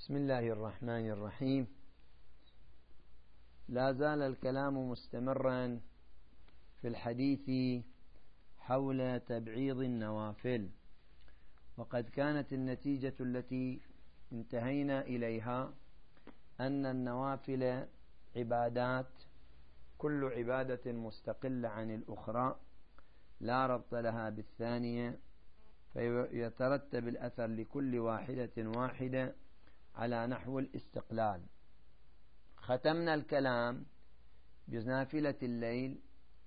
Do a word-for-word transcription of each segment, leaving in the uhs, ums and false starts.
بسم الله الرحمن الرحيم. لا زال الكلام مستمرا في الحديث حول تبعيض النوافل، وقد كانت النتيجة التي انتهينا إليها أن النوافل عبادات، كل عبادة مستقلة عن الأخرى لا ربط لها بالثانية، فيترتب الأثر لكل واحدة واحدة على نحو الاستقلال. ختمنا الكلام بنافلة الليل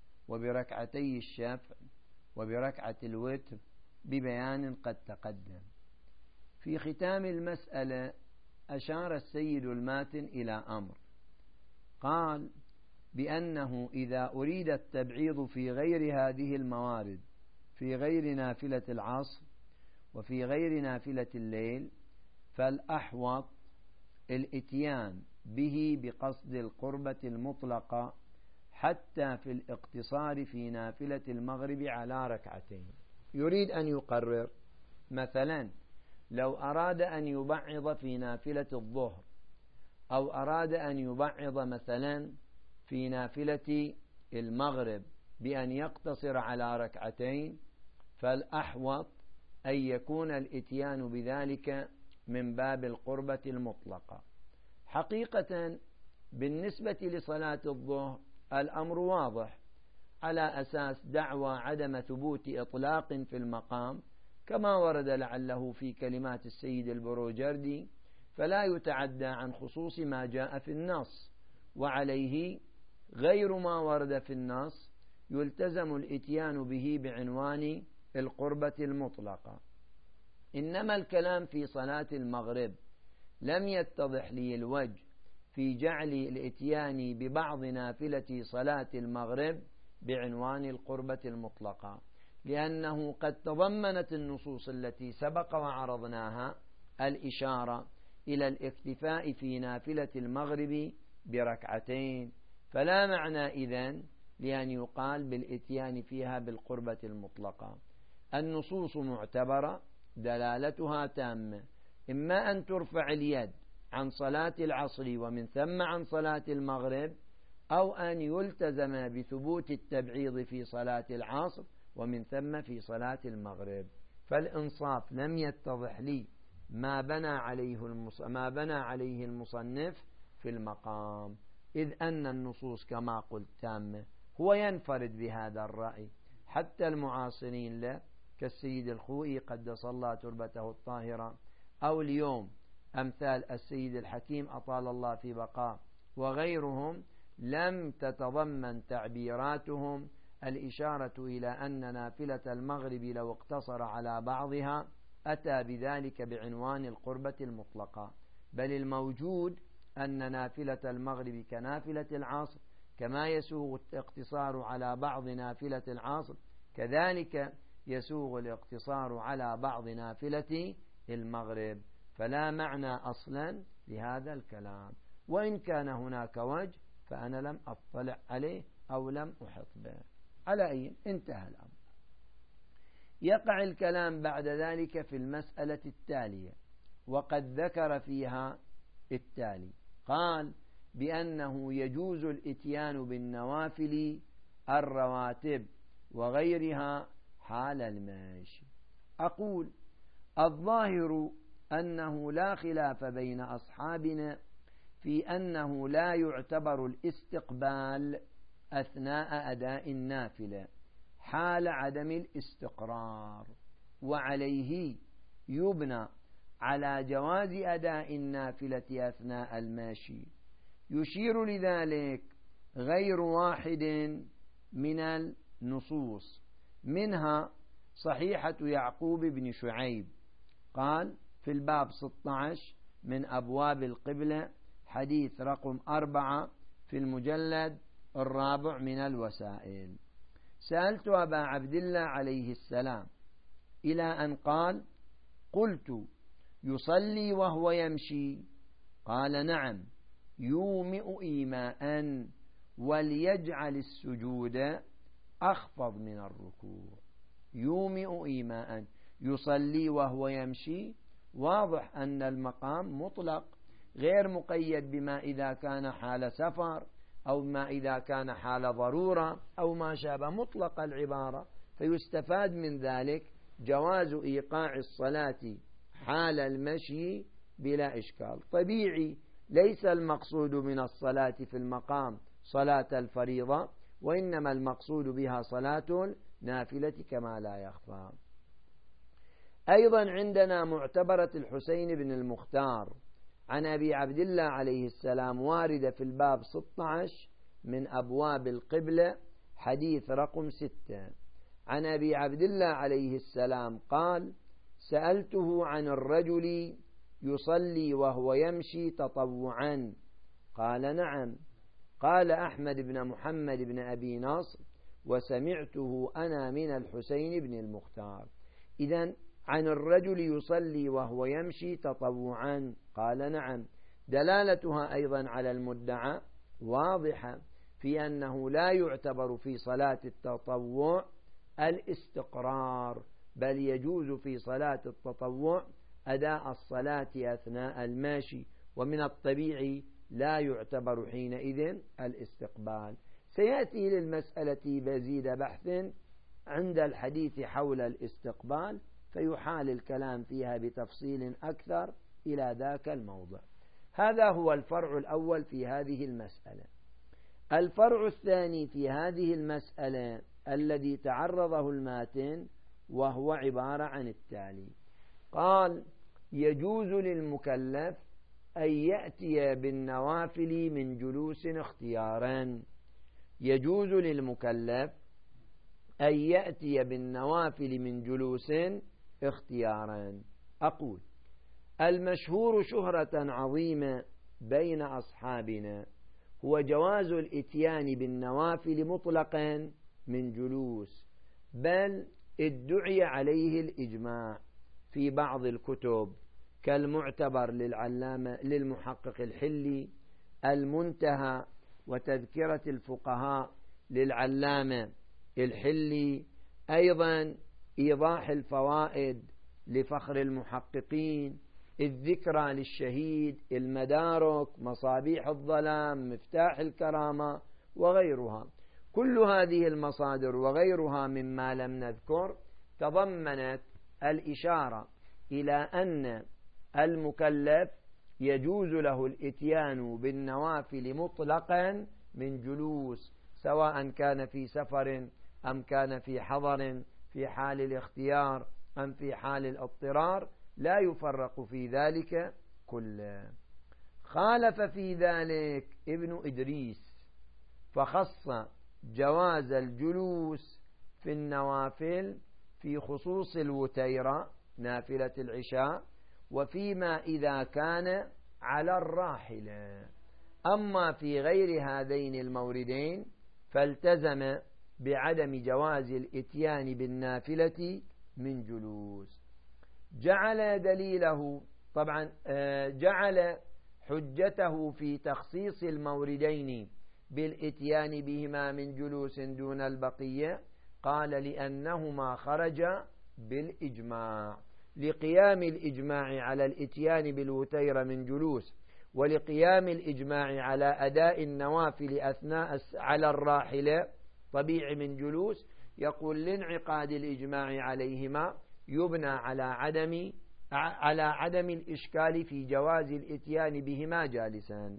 وبركعتي الشفع وبركعة الوتر ببيان قد تقدم. في ختام المسألة أشار السيد الماتن إلى أمر، قال بأنه إذا أريد التبعيض في غير هذه الموارد، في غير نافلة العصر وفي غير نافلة الليل، فالأحوط الإتيان به بقصد القربة المطلقة حتى في الاقتصار في نافلة المغرب على ركعتين. يريد أن يقرر مثلا لو أراد أن يبعض في نافلة الظهر، أو أراد أن يبعض مثلا في نافلة المغرب بأن يقتصر على ركعتين، فالأحوط أن يكون الإتيان بذلك من باب القربة المطلقة. حقيقة بالنسبة لصلاة الظهر الأمر واضح، على أساس دعوى عدم ثبوت إطلاق في المقام كما ورد لعله في كلمات السيد البروجردي، فلا يتعدى عن خصوص ما جاء في النص، وعليه غير ما ورد في النص يلتزم الإتيان به بعنوان القربة المطلقة. إنما الكلام في صلاة المغرب لم يتضح لي الوجه في جعل الإتيان ببعض نافلة صلاة المغرب بعنوان القربة المطلقة، لأنه قد تضمنت النصوص التي سبق وعرضناها الإشارة إلى الاكتفاء في نافلة المغرب بركعتين، فلا معنى إذن لأن يقال بالإتيان فيها بالقربة المطلقة. النصوص معتبرة دلالتها تامة، إما أن ترفع اليد عن صلاة العصر ومن ثم عن صلاة المغرب، أو أن يلتزم بثبوت التبعيض في صلاة العصر ومن ثم في صلاة المغرب. فالإنصاف لم يتضح لي ما بنى عليه ما بنى عليه المصنف في المقام، إذ أن النصوص كما قلت تامة. هو ينفرد بهذا الرأي، حتى المعاصرين له كالسيد الخوئي قدس الله تربته الطاهرة، أو اليوم أمثال السيد الحكيم أطال الله في بقاء وغيرهم، لم تتضمن تعبيراتهم الإشارة إلى أن نافلة المغرب لو اقتصر على بعضها أتى بذلك بعنوان القربة المطلقة، بل الموجود أن نافلة المغرب كنافلة العصر، كما يسوغ الاقتصار على بعض نافلة العصر كذلك يسوغ الاقتصار على بعض نافلة المغرب، فلا معنى أصلا لهذا الكلام. وإن كان هناك وجه فأنا لم أطلع عليه أو لم أحط به. على أي انتهى الأمر. يقع الكلام بعد ذلك في المسألة التالية، وقد ذكر فيها التالي، قال بأنه يجوز الإتيان بالنوافل الرواتب وغيرها حال الماشي. أقول الظاهر أنه لا خلاف بين أصحابنا في أنه لا يعتبر الاستقبال أثناء أداء النافلة حال عدم الاستقرار، وعليه يبنى على جواز أداء النافلة أثناء الماشي. يشير لذلك غير واحد من النصوص، منها صحيحة يعقوب بن شعيب، قال في الباب ستة عشر من أبواب القبلة، حديث رقم أربعة في المجلد الرابع من الوسائل. سألت أبا عبد الله عليه السلام إلى أن قال قلت يصلي وهو يمشي؟ قال نعم، يومئ إيماء وليجعل السجود أخفض من الركوع. يومئ إيماء، يصلي وهو يمشي، واضح أن المقام مطلق غير مقيد بما إذا كان حال سفر أو ما إذا كان حال ضرورة أو ما شابه، مطلق العبارة، فيستفاد من ذلك جواز إيقاع الصلاة حال المشي بلا إشكال. طبيعي ليس المقصود من الصلاة في المقام صلاة الفريضة، وإنما المقصود بها صلاة النافلة كما لا يخفى. أيضا عندنا معتبرة الحسين بن المختار عن أبي عبد الله عليه السلام واردة في الباب ستة عشر من أبواب القبلة، حديث رقم ستة. عن أبي عبد الله عليه السلام قال: سألته عن الرجل يصلي وهو يمشي تطوعا، قال: نعم. قال أحمد بن محمد بن أبي نصر: وسمعته أنا من الحسين بن المختار. إذن عن الرجل يصلي وهو يمشي تطوعا، قال: نعم، دلالتها أيضا على المدعى واضحة في أنه لا يعتبر في صلاة التطوع الاستقرار، بل يجوز في صلاة التطوع أداء الصلاة أثناء الماشي، ومن الطبيعي لا يعتبر حينئذ الاستقبال. سيأتي للمسألة مزيد بحث عند الحديث حول الاستقبال، فيحال الكلام فيها بتفصيل أكثر إلى ذاك الموضع. هذا هو الفرع الأول في هذه المسألة. الفرع الثاني في هذه المسألة الذي تعرضه الماتن وهو عبارة عن التالي: قال: يجوز للمكلف أن يأتي بالنوافل من جلوس اختيارا. يجوز للمكلف أن يأتي بالنوافل من جلوس اختيارا. أقول: المشهور شهرة عظيمة بين أصحابنا هو جواز الإتيان بالنوافل مطلقا من جلوس، بل ادعي عليه الإجماع في بعض الكتب كالمعتبر للعلامة للمحقق الحلي، المنتهى وتذكرة الفقهاء للعلامة الحلي، أيضا إيضاح الفوائد لفخر المحققين، الذكرى للشهيد، المدارك، مصابيح الظلام، مفتاح الكرامة وغيرها. كل هذه المصادر وغيرها مما لم نذكر تضمنت الإشارة إلى أن المكلف يجوز له الإتيان بالنوافل مطلقا من جلوس، سواء كان في سفر أم كان في حضر، في حال الاختيار أم في حال الاضطرار، لا يفرق في ذلك كله. خالف في ذلك ابن إدريس فخص جواز الجلوس في النوافل في خصوص الوتيرة نافلة العشاء، وفيما إذا كان على الراحلة. أما في غير هذين الموردين فالتزم بعدم جواز الإتيان بالنافلة من جلوس. جعل دليله طبعا جعل حجته في تخصيص الموردين بالإتيان بهما من جلوس دون البقية، قال: لأنهما خرجا بالإجماع، لقيام الإجماع على الإتيان بالوتير من جلوس، ولقيام الإجماع على أداء النوافل أثناء على الراحلة طبيعي من جلوس. يقول: لانعقاد الإجماع عليهما يبنى على عدم على عدم الإشكال في جواز الإتيان بهما جالسا.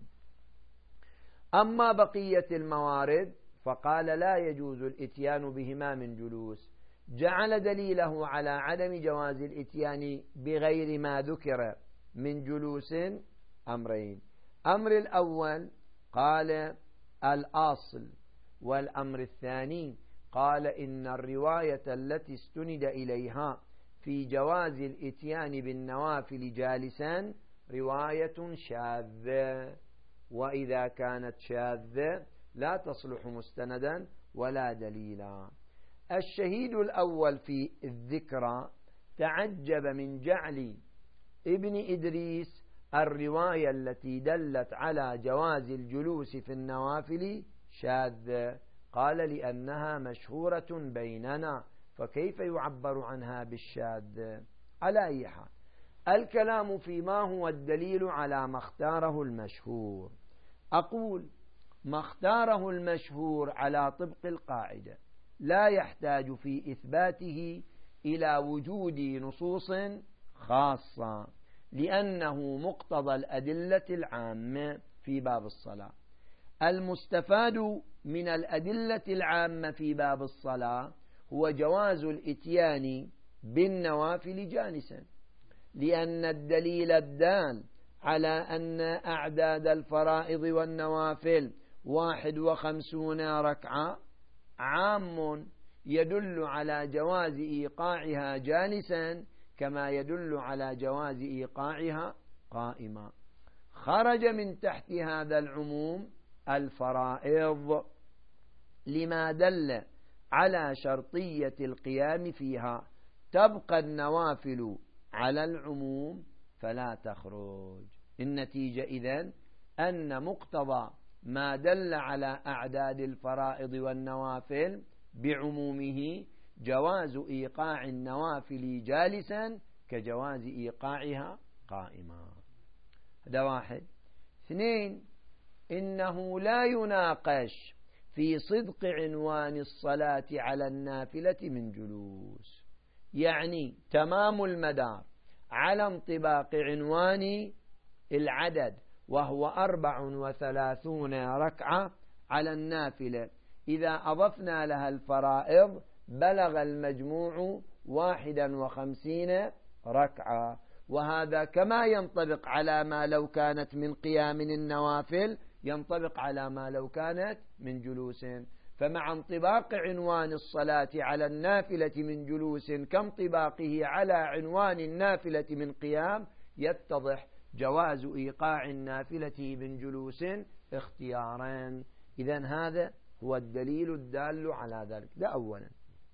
أما بقية الموارد فقال: لا يجوز الإتيان بهما من جلوس. جعل دليله على عدم جواز الإتيان بغير ما ذكر من جلوس أمرين. أمر الأول قال الأصل، والأمر الثاني قال إن الرواية التي استند إليها في جواز الإتيان بالنوافل جالسا رواية شاذة، وإذا كانت شاذة لا تصلح مستندا ولا دليلا. الشهيد الأول في الذكرى تعجب من جعل ابن إدريس الرواية التي دلت على جواز الجلوس في النوافل شاذة، قال: لأنها مشهورة بيننا، فكيف يعبر عنها بالشاذ؟ على أي حال، الكلام فيما هو الدليل على ما اختاره المشهور. أقول ما اختاره المشهور على طبق القاعدة لا يحتاج في إثباته إلى وجود نصوص خاصة، لأنه مقتضى الأدلة العامة في باب الصلاة. المستفاد من الأدلة العامة في باب الصلاة هو جواز الإتيان بالنوافل جالسا، لأن الدليل الدال على أن أعداد الفرائض والنوافل واحد وخمسون ركعة عام يدل على جواز إيقاعها جالسا كما يدل على جواز إيقاعها قائما. خرج من تحت هذا العموم الفرائض لما دل على شرطية القيام فيها، تبقى النوافل على العموم فلا تخرج. النتيجة إذن أن مقتضى ما دل على أعداد الفرائض والنوافل بعمومه جواز إيقاع النوافل جالسا كجواز إيقاعها قائما. هذا واحد. اثنين، إنه لا يناقش في صدق عنوان الصلاة على النافلة من جلوس، يعني تمام المدار على انطباق عنوان العدد وهو أربع وثلاثون ركعة على النافلة، إذا أضفنا لها الفرائض بلغ المجموع واحدا وخمسين ركعة، وهذا كما ينطبق على ما لو كانت من قيام النوافل ينطبق على ما لو كانت من جلوس. فمع انطباق عنوان الصلاة على النافلة من جلوس كانطباقه على عنوان النافلة من قيام يتضح جواز إيقاع النافلة من جلوس اختيارا. إذن هذا هو الدليل الدال على ذلك. ده أولا.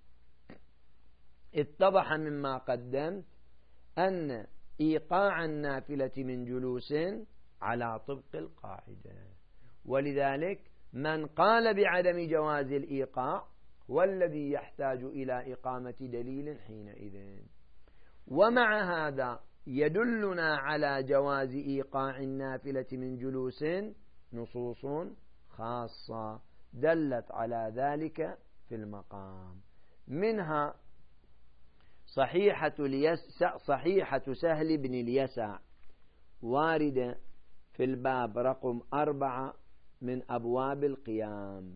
اتضح مما قدمت أن إيقاع النافلة من جلوس على طبق القاعدة، ولذلك من قال بعدم جواز الإيقاع هو الذي يحتاج إلى إقامة دليل حينئذ. ومع هذا يدلنا على جواز إيقاع النافلة من جلوس نصوص خاصة دلت على ذلك في المقام، منها صحيحة, اليس صحيحة سهل بن اليسع واردة في الباب رقم أربعة من أبواب القيام.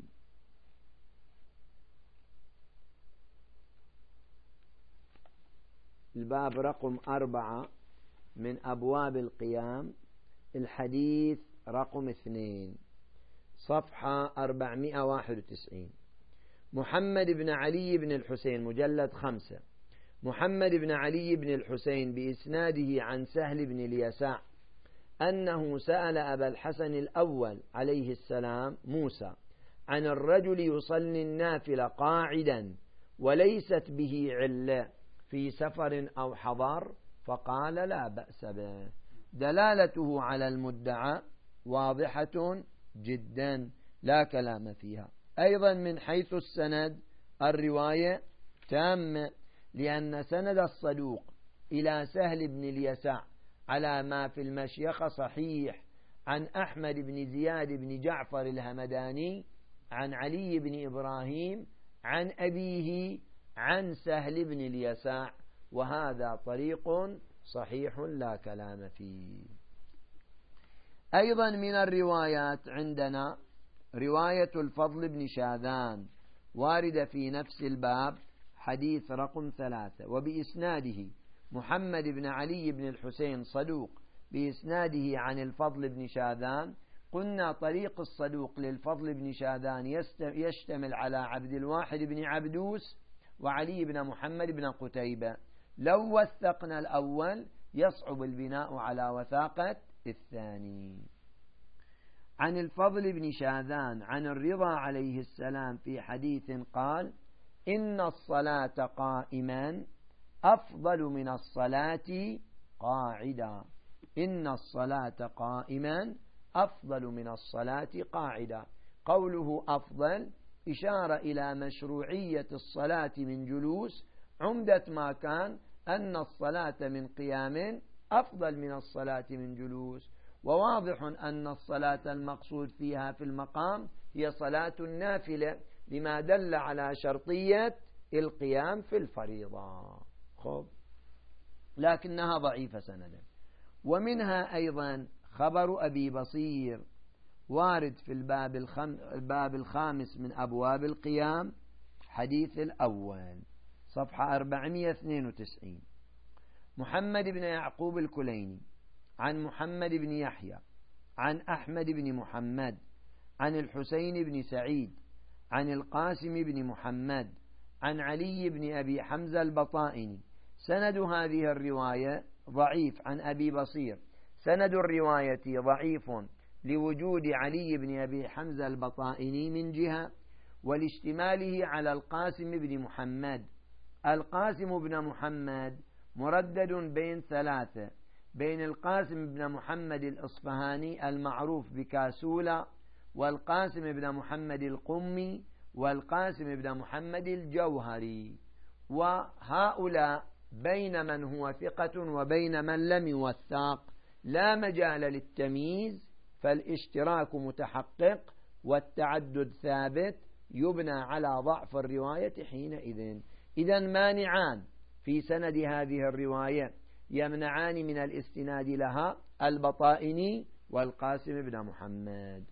الباب رقم أربعة من أبواب القيام، الحديث رقم اثنين، صفحة أربعمائة وواحد وتسعين. محمد بن علي بن الحسين، مجلد خمسة، محمد بن علي بن الحسين بإسناده عن سهل بن اليسع أنه سأل أبا الحسن الأول عليه السلام موسى عن الرجل يصلي النافلة قاعدا وليست به علة في سفر أو حضر، فقال لا بأس به. دلالته على المدعى واضحة جدا لا كلام فيها. أيضا من حيث السند الرواية تامة، لأن سند الصدوق إلى سهل بن اليسع على ما في المشيخة صحيح عن أحمد بن زياد بن جعفر الهمداني عن علي بن إبراهيم عن أبيه عن سهل بن اليسع، وهذا طريق صحيح لا كلام فيه. أيضا من الروايات عندنا رواية الفضل بن شاذان واردة في نفس الباب، حديث رقم ثلاثة، وبإسناده محمد بن علي بن الحسين صدوق بإسناده عن الفضل بن شاذان. قلنا طريق الصدوق للفضل بن شاذان يشتمل على عبد الواحد بن عبدوس وعلي بن محمد بن قتيبة. لو وثقنا الأول يصعب البناء على وثاقة الثاني. عن الفضل بن شاذان عن الرضا عليه السلام في حديث قال: إن الصلاة قائما أفضل من الصلاة قاعدا. إن الصلاة قائما أفضل من الصلاة قاعدا. قوله أفضل إشارة إلى مشروعية الصلاة من جلوس، عمدة ما كان أن الصلاة من قيام أفضل من الصلاة من جلوس. وواضح أن الصلاة المقصود فيها في المقام هي صلاة النافلة لما دل على شرطية القيام في الفريضة. خب، لكنها ضعيفة سندا. ومنها أيضا خبر أبي بصير وارد في الباب, الخم... الباب الخامس من أبواب القيام، حديث الأول صفحة أربعمائة واثنين وتسعين. محمد بن يعقوب الكليني عن محمد بن يحيى عن أحمد بن محمد عن الحسين بن سعيد عن القاسم بن محمد عن علي بن أبي حمزة البطائني. سند هذه الرواية ضعيف عن أبي بصير. سند الرواية ضعيف لوجود علي بن أبي حمزة البطائني من جهة، ولاشتماله على القاسم بن محمد. القاسم بن محمد مردد بين ثلاثة، بين القاسم بن محمد الإصفهاني المعروف بكاسولة، والقاسم بن محمد القمي، والقاسم بن محمد الجوهري. وهؤلاء بين من هو ثقة وبين من لم يوثق لا مجال للتمييز، فالاشتراك متحقق والتعدد ثابت، يبنى على ضعف الرواية حينئذ. إذن مانعان في سند هذه الرواية يمنعان من الاستناد لها البطائني والقاسم بن محمد.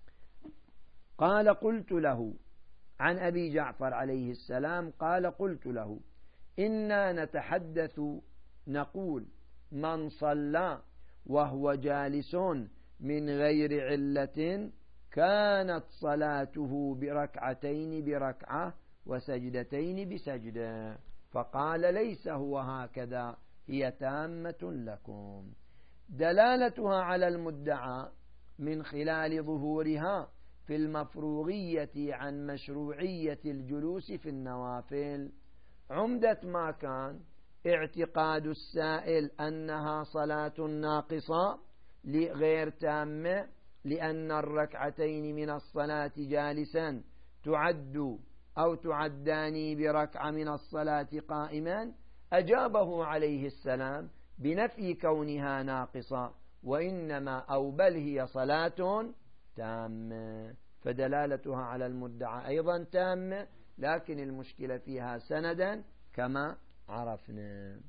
قال قلت له عن أبي جعفر عليه السلام قال قلت له إنا نتحدث نقول من صلى وهو جالس من غير علة كانت صلاته بركعتين بركعة وسجدتين بسجدة. فقال ليس هو هكذا، هي تامة لكم. دلالتها على المدعى من خلال ظهورها في المفروغية عن مشروعية الجلوس في النوافل. عمدة ما كان اعتقاد السائل أنها صلاة ناقصة غير تامة، لأن الركعتين من الصلاة جالسا تعد أو تعدان بركعة من الصلاة قائما. أجابه عليه السلام بنفي كونها ناقصة، وإنما أو بل هي صلاة تامة. فدلالتها على المدعى أيضا تامة، لكن المشكلة فيها سندا كما عرفنا.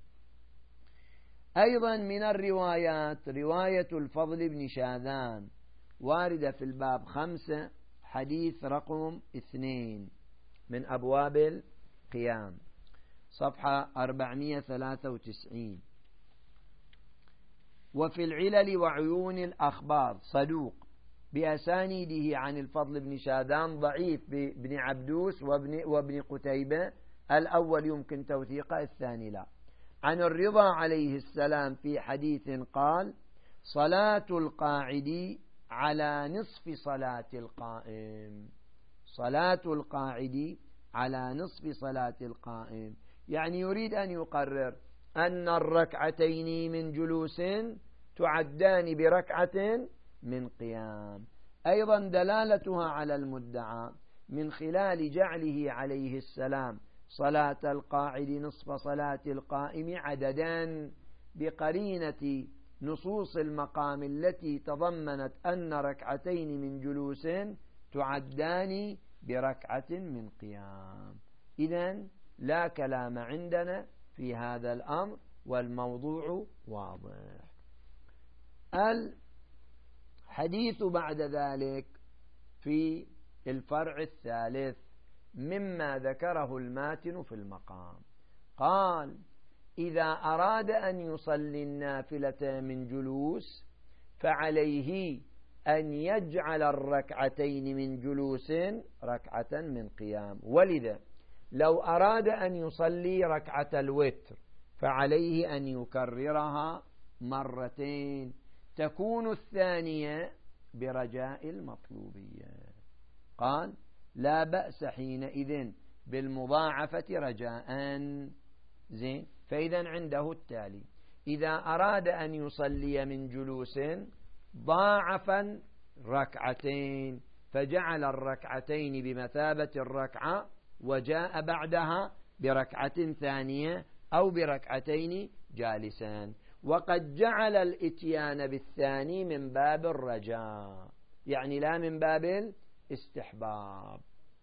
أيضا من الروايات رواية الفضل بن شاذان واردة في الباب خمسة، حديث رقم اثنين من أبواب القيام، صفحة أربعمائة وثلاثة وتسعين. وفي العلل وعيون الأخبار صدوق بأسانيده عن الفضل بن شاذان ضعيف بن عبدوس وابن, وابن قتيبة. الأول يمكن توثيقه، الثاني لا. عن الرضا عليه السلام في حديث قال صلاة القاعد على نصف صلاة القائم. صلاة القاعد على نصف صلاة القائم، يعني يريد أن يقرر أن الركعتين من جلوس تعدان بركعة من قيام. أيضا دلالتها على المدعى من خلال جعله عليه السلام صلاة القاعد نصف صلاة القائم عددا، بقرينة نصوص المقام التي تضمنت أن ركعتين من جلوس تعدان بركعة من قيام. إذن لا كلام عندنا في هذا الأمر والموضوع واضح. الحديث بعد ذلك في الفرع الثالث مما ذكره الماتن في المقام. قال إذا أراد أن يصلي النافلة من جلوس فعليه أن يجعل الركعتين من جلوس ركعة من قيام. ولذا لو أراد أن يصلي ركعة الوتر فعليه أن يكررها مرتين، تكون الثانية برجاء المطلوبية. قال لا بأس حينئذ بالمضاعفة رجاء. زين، فإذا عنده التالي: إذا أراد أن يصلي من جلوس ضاعفا ركعتين، فجعل الركعتين بمثابة الركعة وجاء بعدها بركعة ثانية أو بركعتين جالسان. وقد جعل الإتيان بالثاني من باب الرجاء، يعني لا من باب الاستحباب.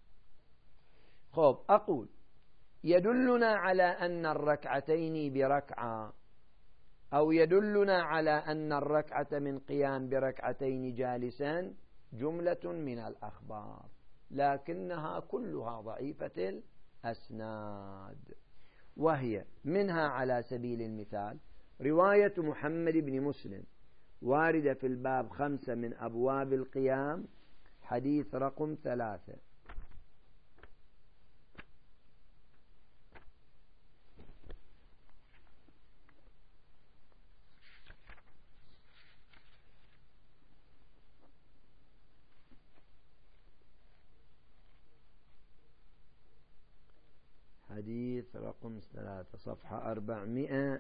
خب أقول يدلنا على أن الركعتين بركعة، أو يدلنا على أن الركعة من قيام بركعتين جالسا جملة من الأخبار، لكنها كلها ضعيفة الأسناد، وهي منها على سبيل المثال رواية محمد بن مسلم واردة في الباب خمسة من أبواب القيام، حديث رقم ثلاثة. حديث رقم ثلاثة صفحة أربعمائة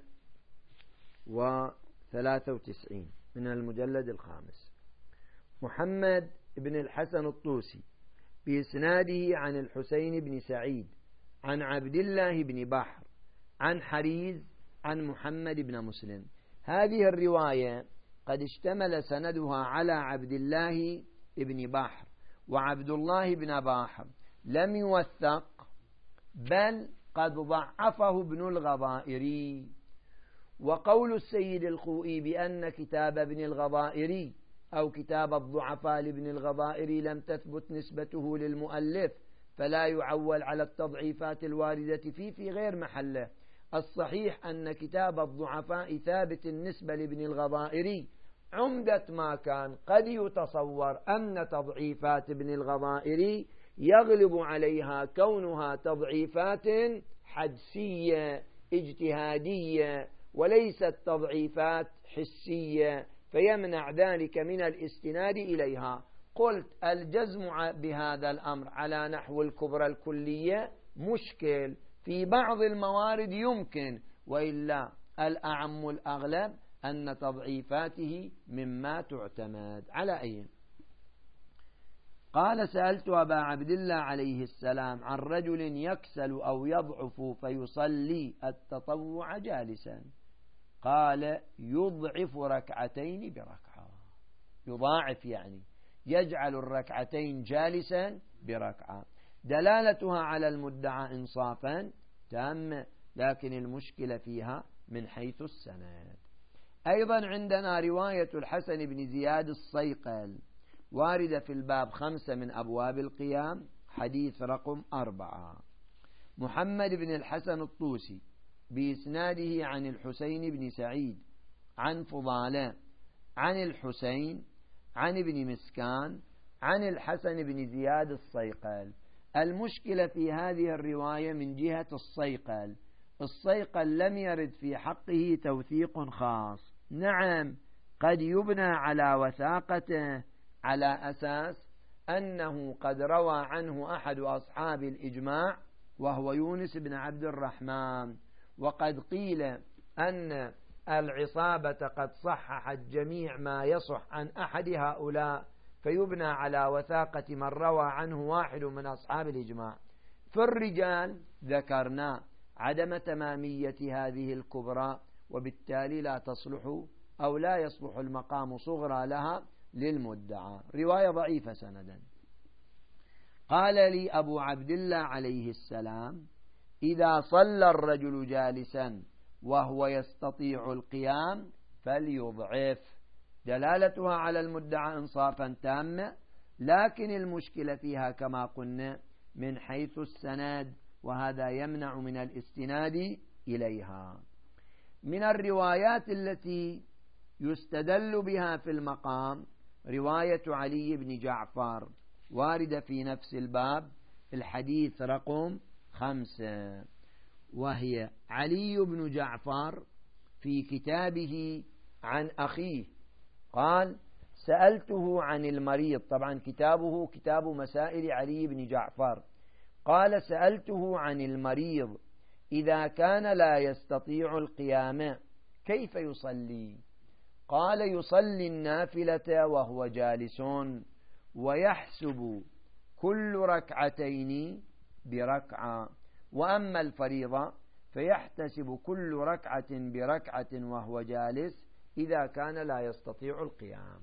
وثلاثة وتسعين من المجلد الخامس. محمد بن الحسن الطوسي بإسناده عن الحسين بن سعيد عن عبد الله بن بحر عن حريز عن محمد بن مسلم. هذه الرواية قد اشتمل سندها على عبد الله بن بحر، وعبد الله بن بحر لم يوثق، بل قد ضعفه ابن الغضائري. وقول السيد الخوئي بأن كتاب ابن الغضائري أو كتاب الضعفاء لابن الغضائري لم تثبت نسبته للمؤلف، فلا يعول على التضعيفات الواردة فيه في غير محله. الصحيح أن كتاب الضعفاء ثابت النسبة لابن الغضائري، عمدة ما كان قد يتصور أن تضعيفات ابن الغضائري يغلب عليها كونها تضعيفات حدسية اجتهادية وليست تضعيفات حسية، فيمنع ذلك من الاستناد إليها. قلت الجزم بهذا الأمر على نحو الكبرى الكلية مشكل، في بعض الموارد يمكن، وإلا الأعم الأغلب أن تضعيفاته مما تعتمد على أي. قال سألت أبا عبد الله عليه السلام عن رجل يكسل أو يضعف فيصلي التطوع جالسا، قال يضعف ركعتين بركعة، يضاعف يعني يجعل الركعتين جالسا بركعة. دلالتها على المدعى إنصافا تام، لكن المشكلة فيها من حيث السند. أيضا عندنا رواية الحسن بن زياد الصيقل واردة في الباب خمسة من أبواب القيام، حديث رقم أربعة. محمد بن الحسن الطوسي بإسناده عن الحسين بن سعيد عن فضالة عن الحسين عن ابن مسكان عن الحسن بن زياد الصيقل. المشكلة في هذه الرواية من جهة الصيقل، الصيقل لم يرد في حقه توثيق خاص. نعم قد يبنى على وثاقته على أساس أنه قد روى عنه أحد أصحاب الإجماع وهو يونس بن عبد الرحمن، وقد قيل أن العصابة قد صححت جميع ما يصح عن أحد هؤلاء، فيبنى على وثاقة من روى عنه واحد من أصحاب الإجماع. في الرجال ذكرنا عدم تمامية هذه الكبرى، وبالتالي لا تصلح أو لا يصلح المقام صغرى لها للمدعى، رواية ضعيفة سندا. قال لي أبو عبد الله عليه السلام إذا صلى الرجل جالسا وهو يستطيع القيام فليضعف. دلالتها على المدعى إنصافا تاما، لكن المشكلة فيها كما قلنا من حيث السند، وهذا يمنع من الاستناد إليها. من الروايات التي يستدل بها في المقام رواية علي بن جعفر واردة في نفس الباب، الحديث رقم خمسة، وهي علي بن جعفر في كتابه عن أخيه قال سألته عن المريض، طبعا كتابه كتاب مسائل علي بن جعفر، قال سألته عن المريض إذا كان لا يستطيع القيام كيف يصلي؟ قال يصلي النافلة وهو جالس، ويحسب كل ركعتين بركعة، وأما الفريضة فيحتسب كل ركعة بركعة وهو جالس إذا كان لا يستطيع القيام.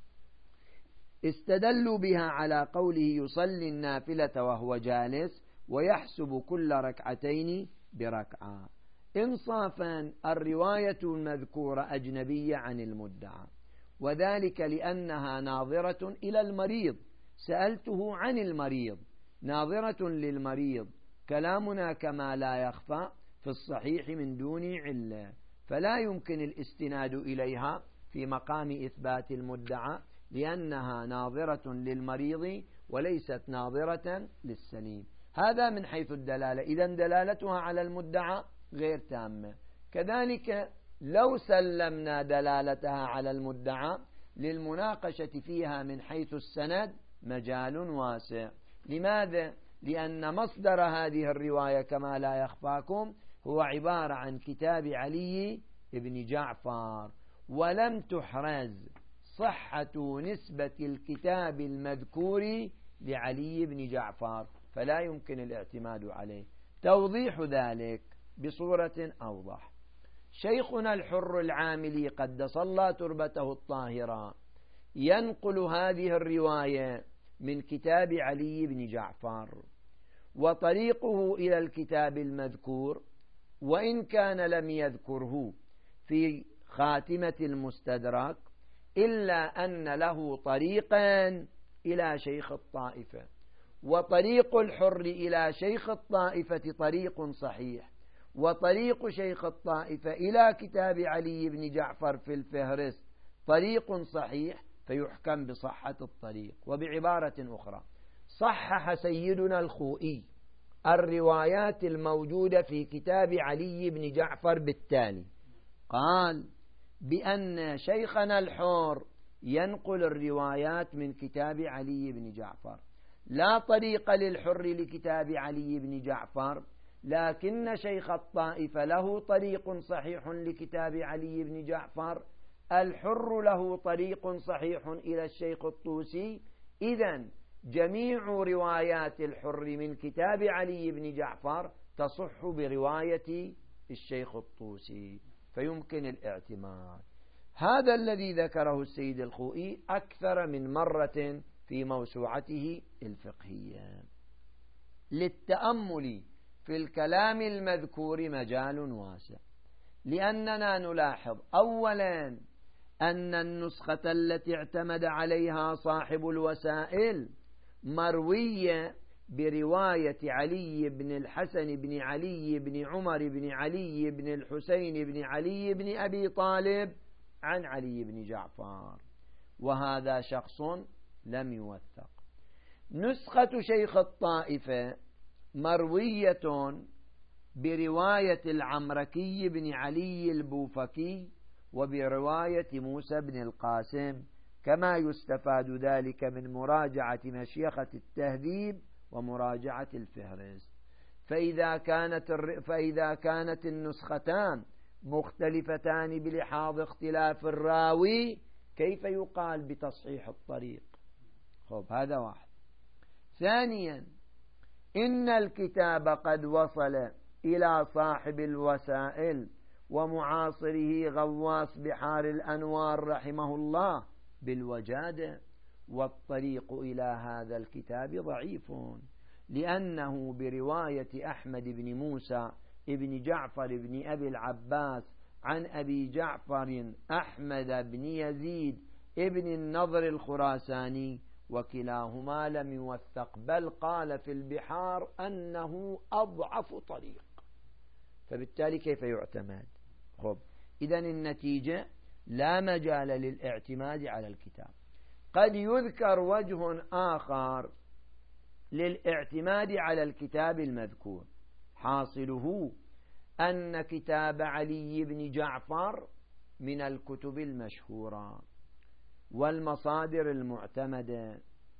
استدلوا بها على قوله يصلي النافلة وهو جالس ويحسب كل ركعتين بركعة. إنصافا الرواية المذكورة أجنبية عن المدعى، وذلك لأنها ناظرة إلى المريض. سألته عن المريض، ناظرة للمريض. كلامنا كما لا يخفى في الصحيح من دون علة، فلا يمكن الاستناد إليها في مقام إثبات المدعى، لأنها ناظرة للمريض وليست ناظرة للسليم. هذا من حيث الدلالة. إذن دلالتها على المدعى غير تامة. كذلك لو سلمنا دلالتها على المدعى للمناقشة فيها من حيث السند مجال واسع. لماذا؟ لأن مصدر هذه الرواية كما لا يخفاكم هو عبارة عن كتاب علي بن جعفر، ولم تحرز صحة نسبة الكتاب المذكور لعلي بن جعفر، فلا يمكن الاعتماد عليه. توضيح ذلك بصورة أوضح: شيخنا الحر العاملي قدس الله تربته الطاهرة ينقل هذه الرواية من كتاب علي بن جعفر، وطريقه إلى الكتاب المذكور وإن كان لم يذكره في خاتمة المستدرك إلا أن له طريقا إلى شيخ الطائفة، وطريق الحر إلى شيخ الطائفة طريق صحيح، وطريق شيخ الطائفة إلى كتاب علي بن جعفر في الفهرست طريق صحيح، فيحكم بصحة الطريق. وبعبارة أخرى صحح سيدنا الخوئي الروايات الموجودة في كتاب علي بن جعفر بالتالي: قال بأن شيخنا الحر ينقل الروايات من كتاب علي بن جعفر، لا طريق للحر لكتاب علي بن جعفر، لكن شيخ الطائفة له طريق صحيح لكتاب علي بن جعفر، الحر له طريق صحيح إلى الشيخ الطوسي. إذن جميع روايات الحر من كتاب علي بن جعفر تصح برواية الشيخ الطوسي، فيمكن الاعتماد. هذا الذي ذكره السيد الخوئي أكثر من مرة في موسوعته الفقهية. للتأمل في الكلام المذكور مجال واسع، لأننا نلاحظ أولا أن النسخة التي اعتمد عليها صاحب الوسائل مروية برواية علي بن الحسن بن علي بن عمر بن علي بن الحسين بن علي بن أبي طالب عن علي بن جعفر، وهذا شخص لم يوثق. نسخة شيخ الطائفة مروية برواية العمركي بن علي البوفكي وبرواية موسى بن القاسم، كما يستفاد ذلك من مراجعة مشيخة التهذيب ومراجعة الفهرست. فإذا كانت فإذا كانت النسختان مختلفتان بلحاظ اختلاف الراوي، كيف يقال بتصحيح الطريق؟ خب هذا واحد. ثانيا، إن الكتاب قد وصل إلى صاحب الوسائل ومعاصره غواص بحار الأنوار رحمه الله بالوجادة، والطريق إلى هذا الكتاب ضعيف، لأنه برواية أحمد بن موسى ابن جعفر بن أبي العباس عن أبي جعفر أحمد بن يزيد ابن النضر الخراساني، وكلاهما لم يوثق، بل قال في البحار أنه أضعف طريق، فبالتالي كيف يعتمد؟ خب إذن النتيجة لا مجال للاعتماد على الكتاب. قد يذكر وجه آخر للاعتماد على الكتاب المذكور، حاصله أن كتاب علي بن جعفر من الكتب المشهورة والمصادر المعتمدة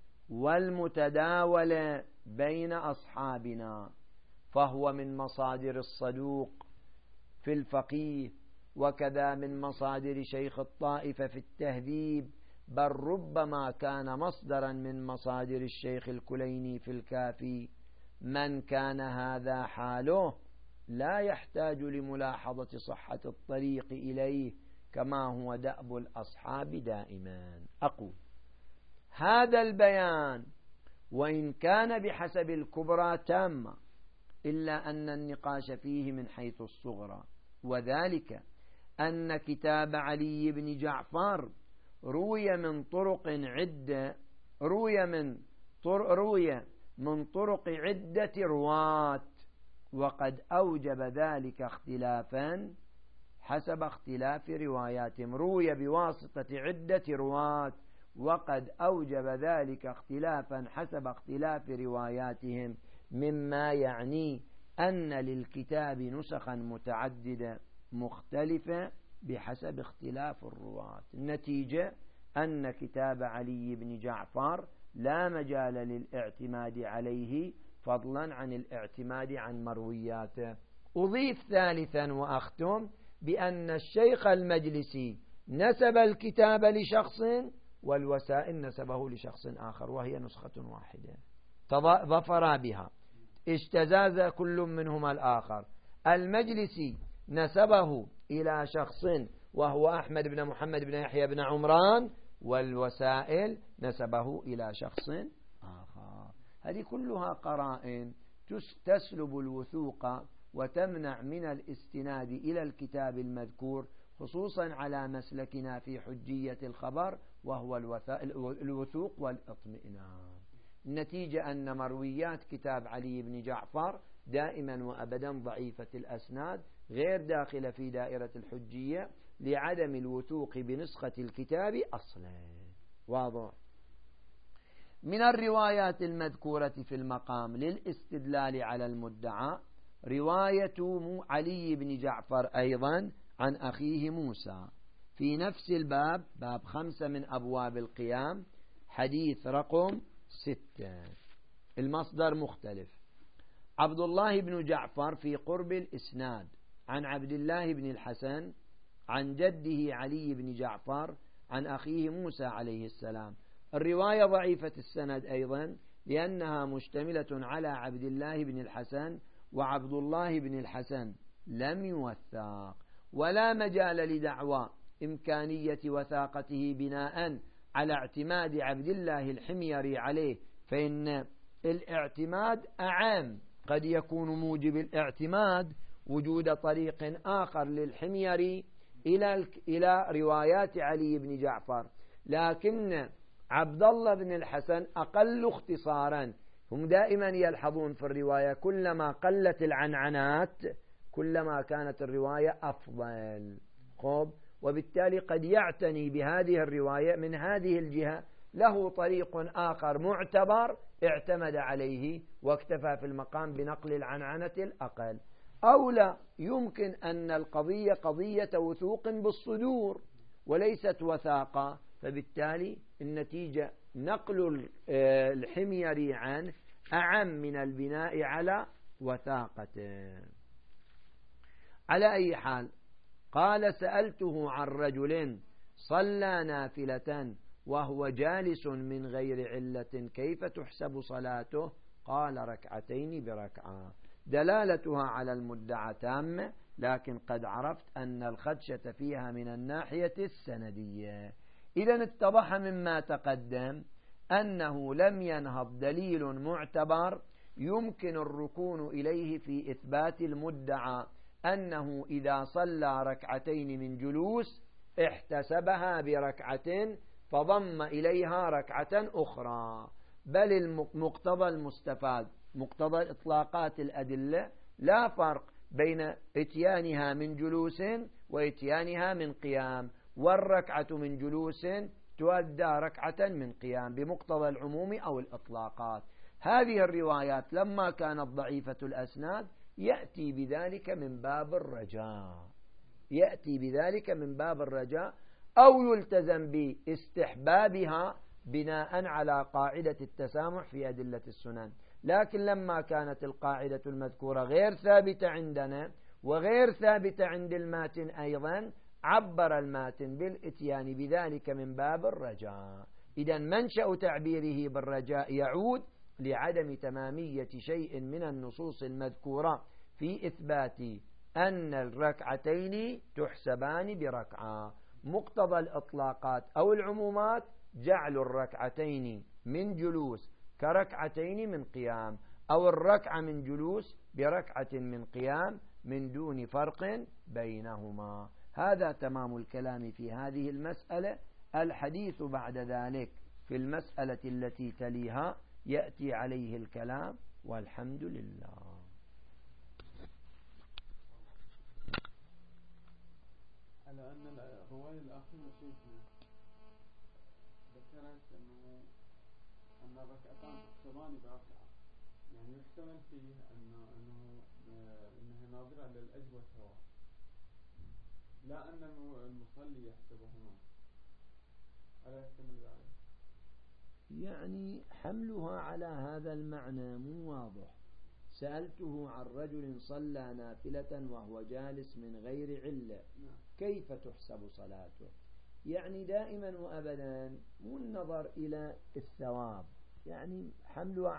والمتداولة بين أصحابنا، فهو من مصادر الصدوق في الفقيه، وكذا من مصادر شيخ الطائفة في التهذيب، بل ربما كان مصدرا من مصادر الشيخ الكليني في الكافي. من كان هذا حاله لا يحتاج لملاحظة صحة الطريق إليه كما هو دأب الأصحاب دائما. أقول هذا البيان وإن كان بحسب الكبرى تامة إلا أن النقاش فيه من حيث الصغرى، وذلك أن كتاب علي بن جعفر روي من طرق عدة روي من طرق روي من طرق عدة رواة، وقد أوجب ذلك اختلافا حسب اختلاف رواياتهم. روي بواسطة عدة رواة وقد أوجب ذلك اختلافا حسب اختلاف رواياتهم، مما يعني أن للكتاب نسخا متعددة مختلفة بحسب اختلاف الرواة. النتيجة أن كتاب علي بن جعفر لا مجال للاعتماد عليه فضلا عن الاعتماد عن مروياته. أضيف ثالثا وأختم بأن الشيخ المجلسي نسب الكتاب لشخص والوسائل نسبه لشخص آخر، وهي نسخة واحدة ظفر بها، اجتزاز كل منهما الآخر. المجلسي نسبه إلى شخص وهو أحمد بن محمد بن يحيى بن عمران، والوسائل نسبه إلى شخص آخر. هذه كلها قرائن تسلب الوثوق وتمنع من الاستناد إلى الكتاب المذكور، خصوصا على مسلكنا في حجية الخبر وهو الوثوق والإطمئنان. النتيجة أن مرويات كتاب علي بن جعفر دائما وأبدا ضعيفة الأسناد، غير داخلة في دائرة الحجية لعدم الوثوق بنسخة الكتاب أصلا. واضح؟ من الروايات المذكورة في المقام للاستدلال على المدعى رواية علي بن جعفر أيضا عن أخيه موسى في نفس الباب، باب خمسة من أبواب القيام، حديث رقم ستة. المصدر مختلف. عبد الله بن جعفر في قرب الإسناد عن عبد الله بن الحسن عن جده علي بن جعفر عن أخيه موسى عليه السلام. الرواية ضعيفة السند أيضا لأنها مشتملة على عبد الله بن الحسن، وعبد الله بن الحسن لم يوثق، ولا مجال لدعوى إمكانية وثاقته بناء على اعتماد عبد الله الحميري عليه، فإن الاعتماد أعم. قد يكون موجب الاعتماد وجود طريق آخر للحميري إلى إلى روايات علي بن جعفر، لكن عبد الله بن الحسن أقل اختصارا. هم دائما يلحظون في الرواية كلما قلت العنعنات كلما كانت الرواية أفضل. خب، وبالتالي قد يعتني بهذه الرواية من هذه الجهة، له طريق آخر معتبر اعتمد عليه واكتفى في المقام بنقل العنعنة الأقل. أو لا، يمكن أن القضية قضية وثوق بالصدور وليست وثاقة، فبالتالي النتيجة نقل الحميري عنه أعم من البناء على وثاقته. على أي حال، قال سألته عن رجل صلى نافلة وهو جالس من غير علة كيف تحسب صلاته؟ قال ركعتين بركعة. دلالتها على المدعى تامة، لكن قد عرفت أن الخدشة فيها من الناحية السندية. إذن اتضح مما تقدم أنه لم ينهض دليل معتبر يمكن الركون إليه في إثبات المدعى أنه إذا صلى ركعتين من جلوس احتسبها بركعة فضم إليها ركعة أخرى، بل المقتضى المستفاد مقتضى إطلاقات الأدلة لا فرق بين اتيانها من جلوس واتيانها من قيام، والركعة من جلوس تؤدى ركعة من قيام بمقتضى العموم أو الإطلاقات. هذه الروايات لما كانت ضعيفة الأسناد يأتي بذلك من باب الرجاء يأتي بذلك من باب الرجاء أو يلتزم باستحبابها بناء على قاعدة التسامح في أدلة السنن. لكن لما كانت القاعدة المذكورة غير ثابتة عندنا وغير ثابتة عند الماتن أيضا، عبر الماتن بالإتيان بذلك من باب الرجاء. إذن منشأ تعبيره بالرجاء يعود لعدم تمامية شيء من النصوص المذكورة في إثبات أن الركعتين تحسبان بركعة. مقتضى الإطلاقات أو العمومات جعل الركعتين من جلوس كركعتين من قيام، أو الركعة من جلوس بركعة من قيام من دون فرق بينهما. هذا تمام الكلام في هذه المسألة. الحديث بعد ذلك في المسألة التي تليها يأتي عليه الكلام، والحمد لله. على أن الرواية الأخيرة شيخنا ذكرت أنه أن الركعتان تحسبان بركعة، يعني يحتمل فيه أنه أنه أنها ناظرة للأجر والثواب، لا أن المصلي يحسبهما. ألا يحتمل ذلك؟ يعني حملها على هذا المعنى مو واضح. سألته عن رجل صلى نافلة وهو جالس من غير علة كيف تحسب صلاته؟ يعني دائما وأبدا مو النظر إلى الثواب، يعني حملها